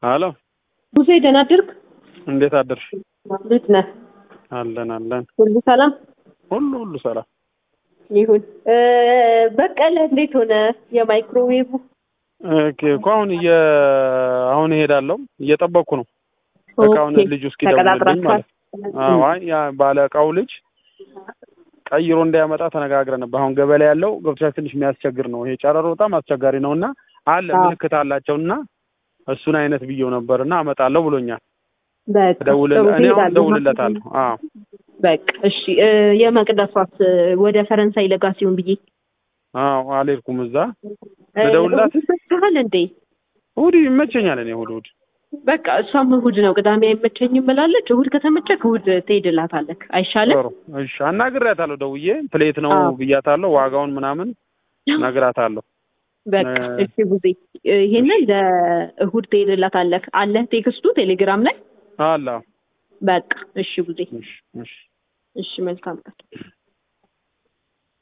አሎ ሙሴ ደህና አደርክ? እንዴት አደርሽ? እንዴት ነህ? አለን ሁሉ ሰላም? ሁሉ ሰላም ይሁን። በቀለ እንዴት ሆነ የማይክሮዌቭ? ኦኬ አሁን እሄዳለሁ እየጠበቅኩ ነው። እቃውን ልጅ ውስጥ ይደውልልኝ ማለት አዎ ያ ባለ እቃው ልጅ ቀይሮ እንዳያመጣ ተነጋግረን ነበር። አሁን ገበያ ያለው ገብቶሻል ትንሽ የሚያስቸግር ነው። ይሄ ጨረሮ በጣም አስቸጋሪ ነውና አለ ምልክት አላቸውና እሱን አይነት ብየው ነበርና አመጣለሁ ብሎኛል። እኔ አሁን ደውልለታለሁ። አዎ በቃ እሺ። የመቅደሷት ወደ ፈረንሳይ ለጋ ሲሆን ብዬ አዎ አልሄድኩም እዛ ደውልላት ታል እንዴ እሑድ ይመቸኛል። እኔ እሑድ በቃ እሷም እሑድ ነው ቅዳሜ አይመቸኝም ብላለች። እሑድ ከተመቸክ እሑድ ትሄድላታለህ አይሻልም? እሺ አናግራታለሁ ደውዬ ፕሌት ነው ብያታለሁ። ዋጋውን ምናምን ነግራታለሁ። በቃ እሺ ቡዜ ይሄንን ለእሑድ ትሄድላታለህ አለ ቴክስቱ ቴሌግራም ላይ አላ በቃ እሺ ቡዜ እሺ እሺ መልካም ቀን